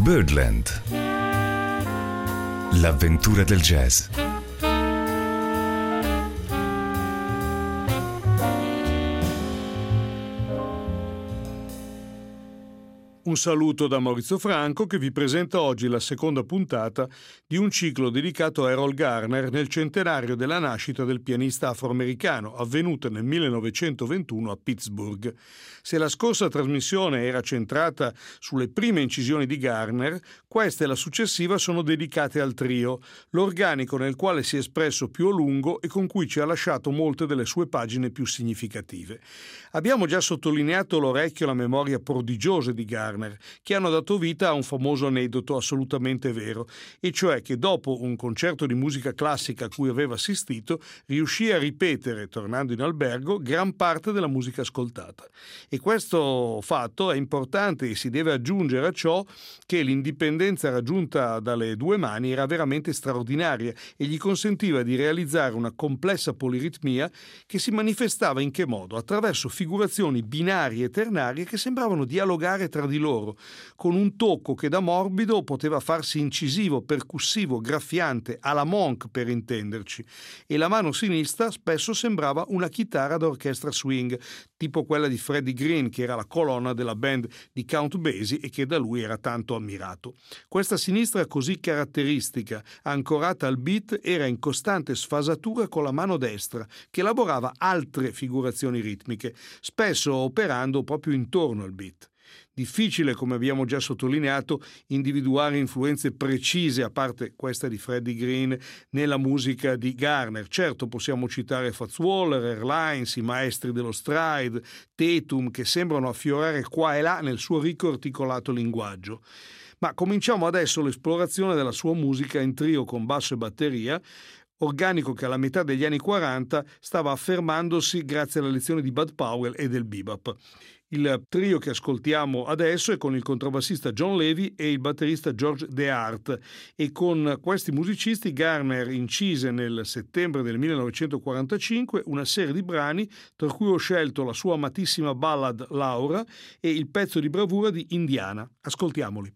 Birdland. L'avventura del jazz. Un saluto da Maurizio Franco che vi presenta oggi la seconda puntata di un ciclo dedicato a Errol Garner nel centenario della nascita del pianista afroamericano, avvenuta nel 1921 a Pittsburgh. Se la scorsa trasmissione era centrata sulle prime incisioni di Garner, questa e la successiva sono dedicate al trio, l'organico nel quale si è espresso più a lungo e con cui ci ha lasciato molte delle sue pagine più significative. Abbiamo già sottolineato l'orecchio e la memoria prodigiose di Garner, che hanno dato vita a un famoso aneddoto assolutamente vero, e cioè che dopo un concerto di musica classica a cui aveva assistito, riuscì a ripetere, tornando in albergo, gran parte della musica ascoltata. E questo fatto è importante e si deve aggiungere a ciò che l'indipendenza raggiunta dalle due mani era veramente straordinaria e gli consentiva di realizzare una complessa poliritmia che si manifestava in che modo? Attraverso figurazioni binarie e ternarie che sembravano dialogare tra di loro, con un tocco che da morbido poteva farsi incisivo, percussivo, graffiante, alla Monk per intenderci, e la mano sinistra spesso sembrava una chitarra d'orchestra swing, tipo quella di Freddie Green, che era la colonna della band di Count Basie e che da lui era tanto ammirato. Questa sinistra così caratteristica, ancorata al beat, era in costante sfasatura con la mano destra, che elaborava altre figurazioni ritmiche, spesso operando proprio intorno al beat. Difficile, come abbiamo già sottolineato, individuare influenze precise, a parte questa di Freddie Green, nella musica di Garner. Certo, possiamo citare Fats Waller, Airlines, i maestri dello stride, Tatum, che sembrano affiorare qua e là nel suo ricco articolato linguaggio. Ma cominciamo adesso l'esplorazione della sua musica in trio con basso e batteria, organico che alla metà degli anni 40 stava affermandosi grazie alle lezioni di Bud Powell e del bebop. Il trio che ascoltiamo adesso è con il contrabbassista John Levy e il batterista George DeHart, e con questi musicisti Garner incise nel settembre del 1945 una serie di brani, tra cui ho scelto la sua amatissima ballad Laura e il pezzo di bravura di Indiana. Ascoltiamoli.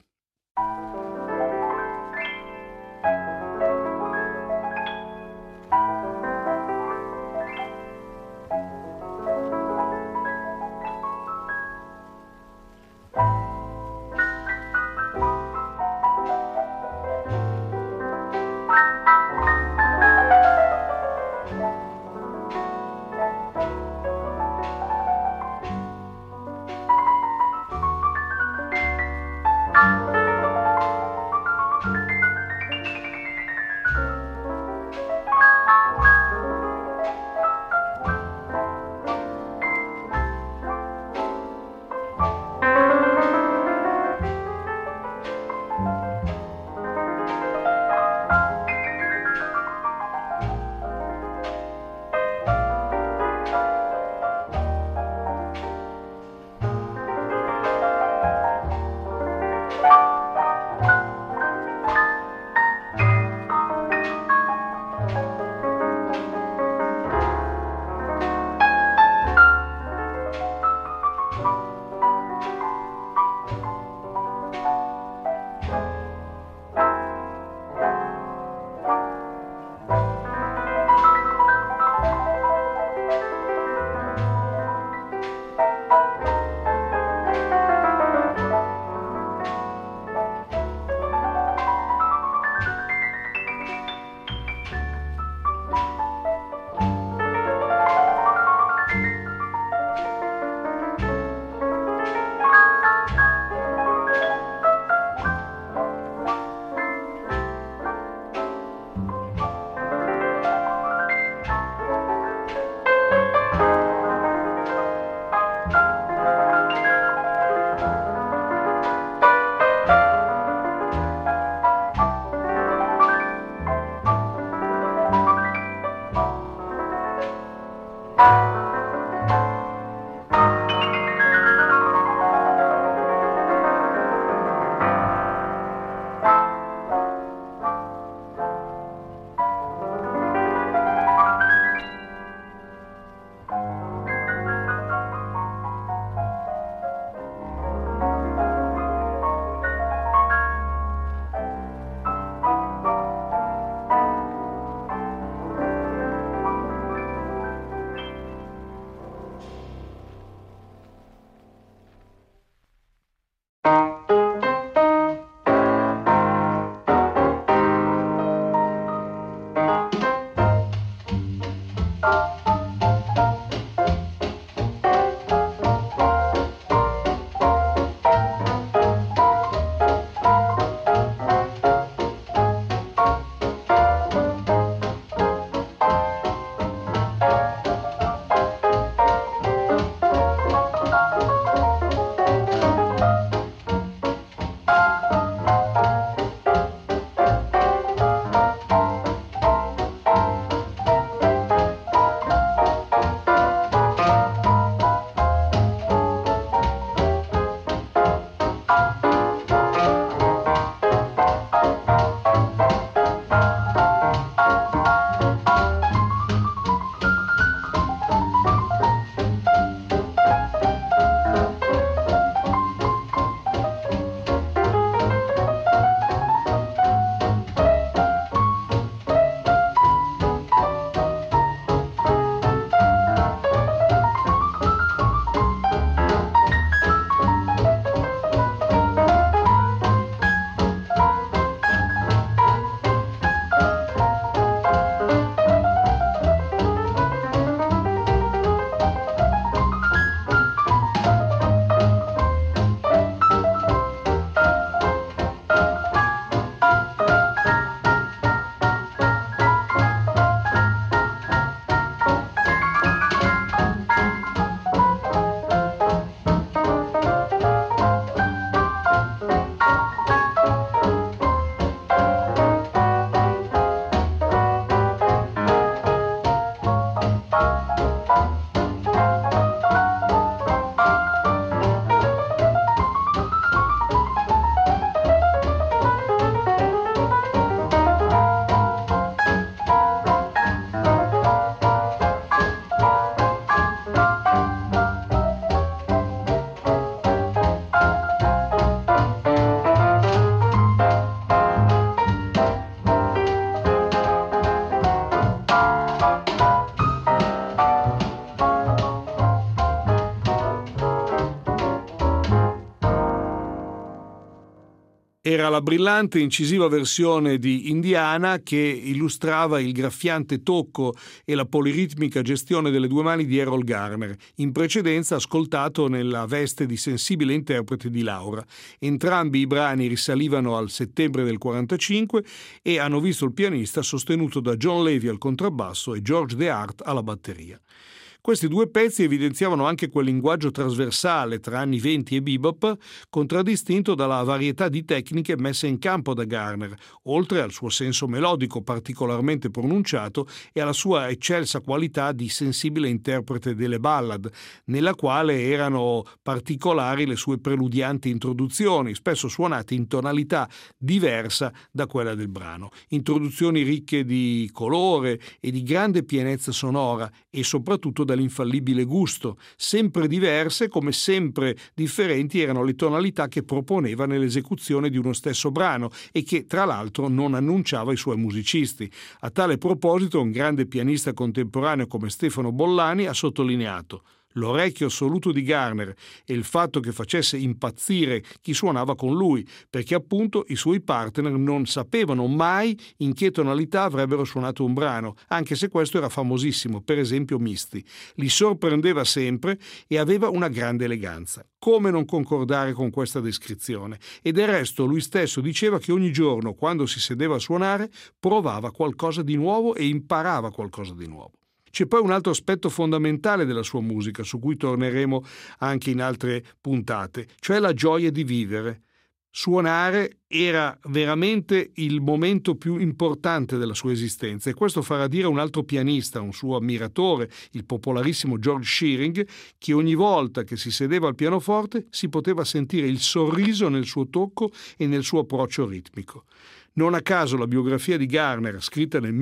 Era la brillante e incisiva versione di Indiana che illustrava il graffiante tocco e la poliritmica gestione delle due mani di Errol Garner, in precedenza ascoltato nella veste di sensibile interprete di Laura. Entrambi i brani risalivano al settembre del 1945 e hanno visto il pianista sostenuto da John Levy al contrabbasso e George DeHart alla batteria. Questi due pezzi evidenziavano anche quel linguaggio trasversale tra anni 20 e bebop, contraddistinto dalla varietà di tecniche messe in campo da Garner, oltre al suo senso melodico particolarmente pronunciato e alla sua eccelsa qualità di sensibile interprete delle ballad, nella quale erano particolari le sue preludianti introduzioni, spesso suonate in tonalità diversa da quella del brano. Introduzioni ricche di colore e di grande pienezza sonora e soprattutto dall'infallibile gusto. Sempre diverse, come sempre differenti erano le tonalità che proponeva nell'esecuzione di uno stesso brano e che tra l'altro non annunciava i suoi musicisti. A tale proposito un grande pianista contemporaneo come Stefano Bollani ha sottolineato: l'orecchio assoluto di Garner e il fatto che facesse impazzire chi suonava con lui, perché appunto i suoi partner non sapevano mai in che tonalità avrebbero suonato un brano, anche se questo era famosissimo, per esempio Misty. Li sorprendeva sempre e aveva una grande eleganza. Come non concordare con questa descrizione? E del resto lui stesso diceva che ogni giorno, quando si sedeva a suonare, provava qualcosa di nuovo e imparava qualcosa di nuovo. C'è poi un altro aspetto fondamentale della sua musica, su cui torneremo anche in altre puntate, cioè la gioia di vivere. Suonare era veramente il momento più importante della sua esistenza e questo farà dire un altro pianista, un suo ammiratore, il popolarissimo George Shearing, che ogni volta che si sedeva al pianoforte si poteva sentire il sorriso nel suo tocco e nel suo approccio ritmico. Non a caso la biografia di Garner, scritta nel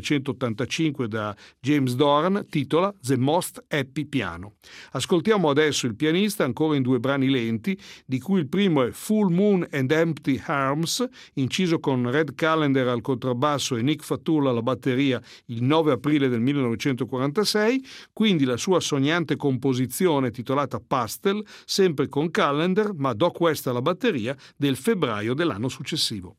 1985 da James Doran, titola The Most Happy Piano. Ascoltiamo adesso il pianista ancora in due brani lenti, di cui il primo è Full Moon and Empty Arms, inciso con Red Callender al contrabbasso e Nick Fatul alla batteria il 9 aprile del 1946, quindi la sua sognante composizione titolata Pastel, sempre con Callender, ma Doc West alla batteria, del febbraio dell'anno successivo.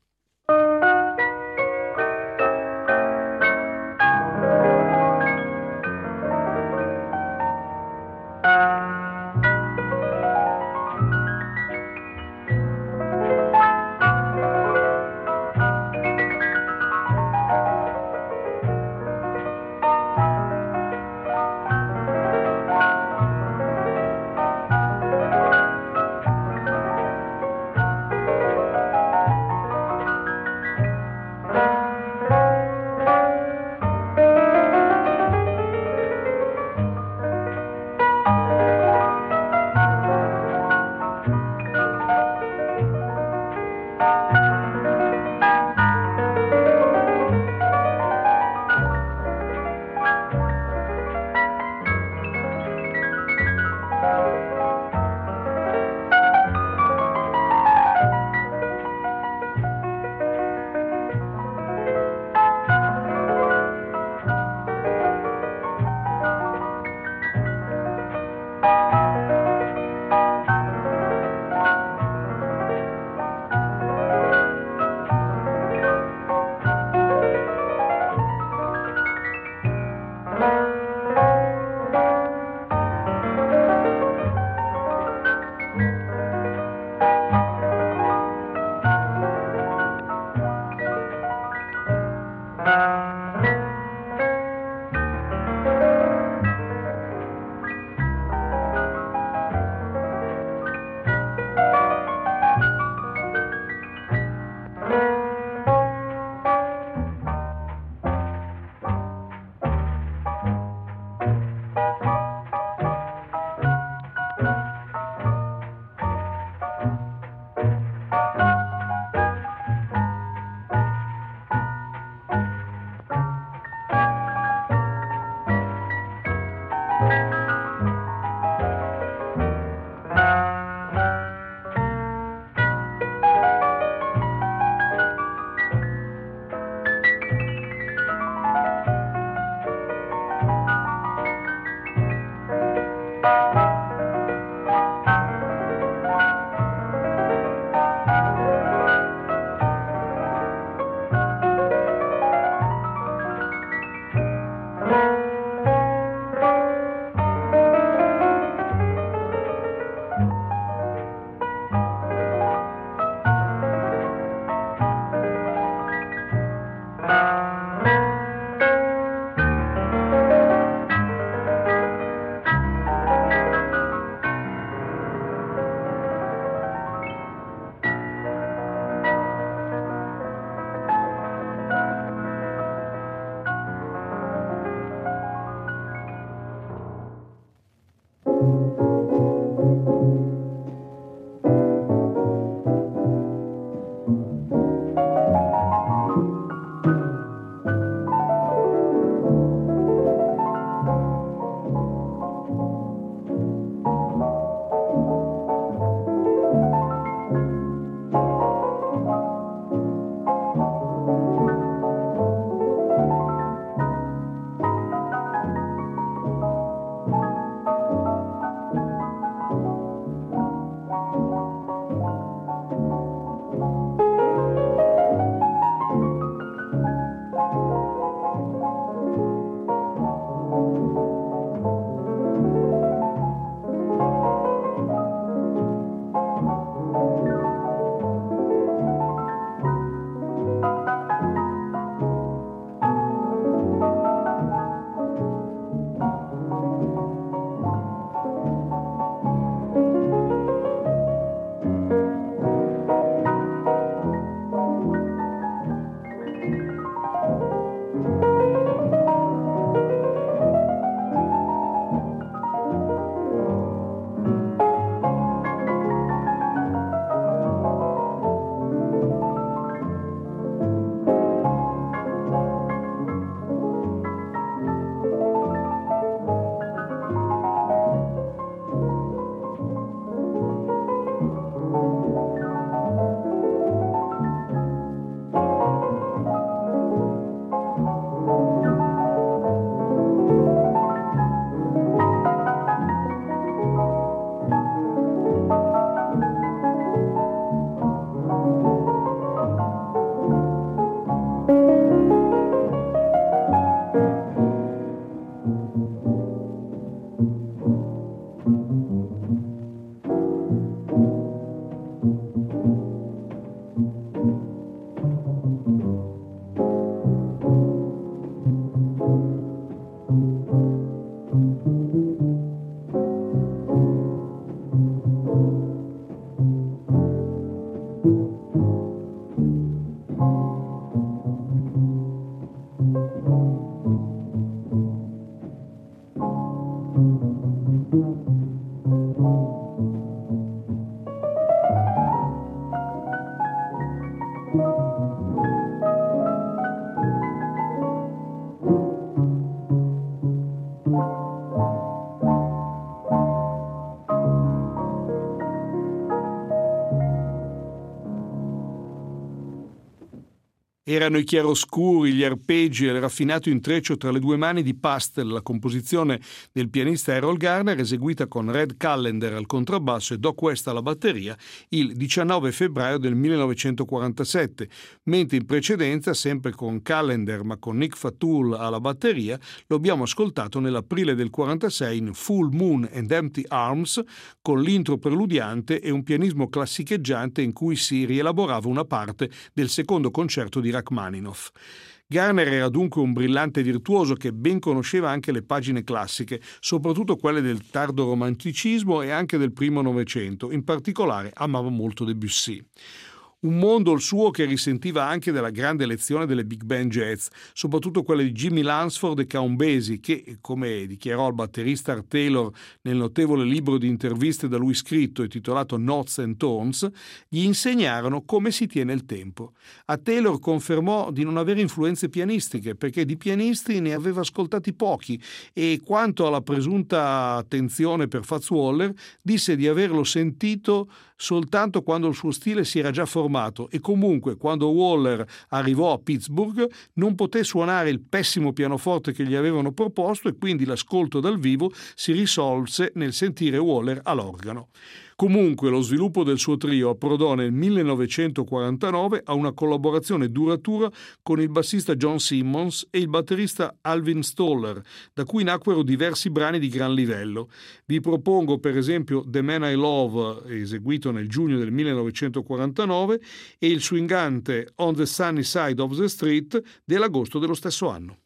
Erano i chiaroscuri, gli arpeggi e il raffinato intreccio tra le due mani di Pastel, la composizione del pianista Errol Garner, eseguita con Red Callender al contrabbasso e Doc West alla batteria il 19 febbraio del 1947, mentre in precedenza, sempre con Callender ma con Nick Fatul alla batteria, lo abbiamo ascoltato nell'aprile del 46 in Full Moon and Empty Arms, con l'intro preludiante e un pianismo classicheggiante in cui si rielaborava una parte del secondo concerto di Rachmaninoff. Garner era dunque un brillante virtuoso che ben conosceva anche le pagine classiche, soprattutto quelle del tardo romanticismo e anche del primo Novecento. In particolare amava molto Debussy. Un mondo il suo che risentiva anche della grande lezione delle big band jazz, soprattutto quelle di Jimmy Lansford e Count Basie, che, come dichiarò il batterista Art Taylor nel notevole libro di interviste da lui scritto e titolato Notes and Tones, gli insegnarono come si tiene il tempo. A Taylor confermò di non avere influenze pianistiche, perché di pianisti ne aveva ascoltati pochi, e quanto alla presunta attenzione per Fats Waller, disse di averlo sentito soltanto quando il suo stile si era già formato e comunque quando Waller arrivò a Pittsburgh non poté suonare il pessimo pianoforte che gli avevano proposto e quindi l'ascolto dal vivo si risolse nel sentire Waller all'organo. Comunque lo sviluppo del suo trio approdò nel 1949 a una collaborazione duratura con il bassista John Simmons e il batterista Alvin Stoller, da cui nacquero diversi brani di gran livello. Vi propongo per esempio The Man I Love, eseguito nel giugno del 1949, e il swingante On the Sunny Side of the Street dell'agosto dello stesso anno.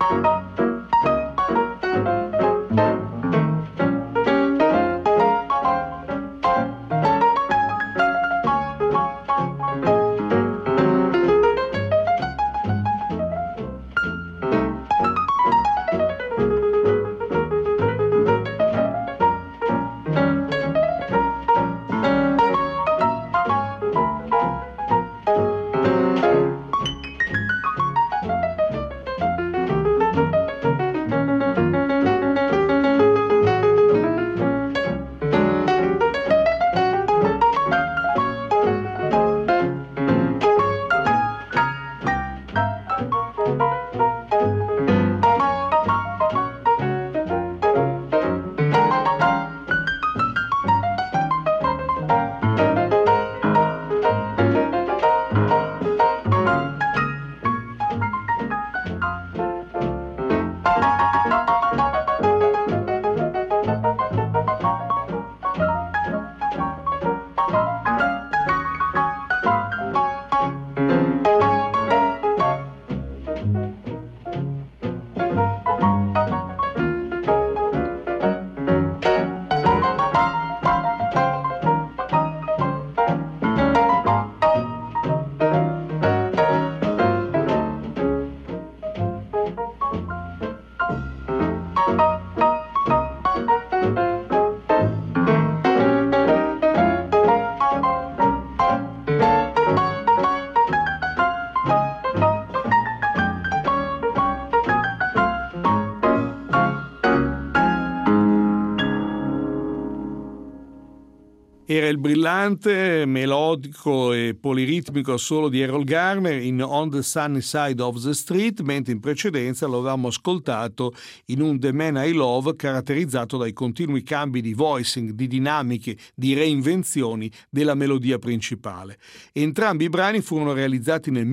Era il brillante, melodico e poliritmico assolo di Errol Garner in On the Sunny Side of the Street, mentre in precedenza lo avevamo ascoltato in un The Man I Love caratterizzato dai continui cambi di voicing, di dinamiche, di reinvenzioni della melodia principale. Entrambi i brani furono realizzati nel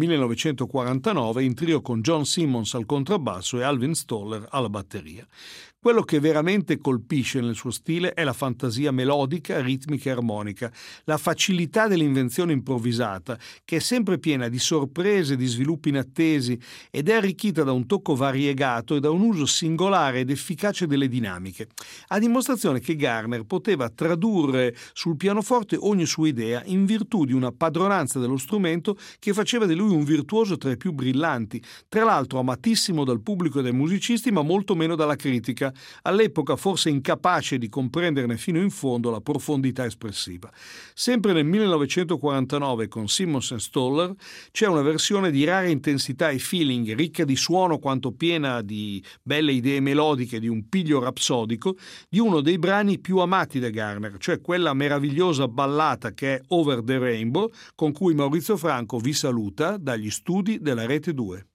1949 in trio con John Simmons al contrabbasso e Alvin Stoller alla batteria. Quello che veramente colpisce nel suo stile è la fantasia melodica, ritmica e armonica, la facilità dell'invenzione improvvisata, che è sempre piena di sorprese, di sviluppi inattesi ed è arricchita da un tocco variegato e da un uso singolare ed efficace delle dinamiche, a dimostrazione che Garner poteva tradurre sul pianoforte ogni sua idea in virtù di una padronanza dello strumento che faceva di lui un virtuoso tra i più brillanti, tra l'altro amatissimo dal pubblico e dai musicisti ma molto meno dalla critica, all'epoca forse incapace di comprenderne fino in fondo la profondità espressiva. Sempre nel 1949 con Simmons e Stoller c'è una versione di rara intensità e feeling, ricca di suono quanto piena di belle idee melodiche, di un piglio rapsodico, di uno dei brani più amati da Garner, cioè quella meravigliosa ballata che è Over the Rainbow, con cui Maurizio Franco vi saluta dagli studi della Rete 2.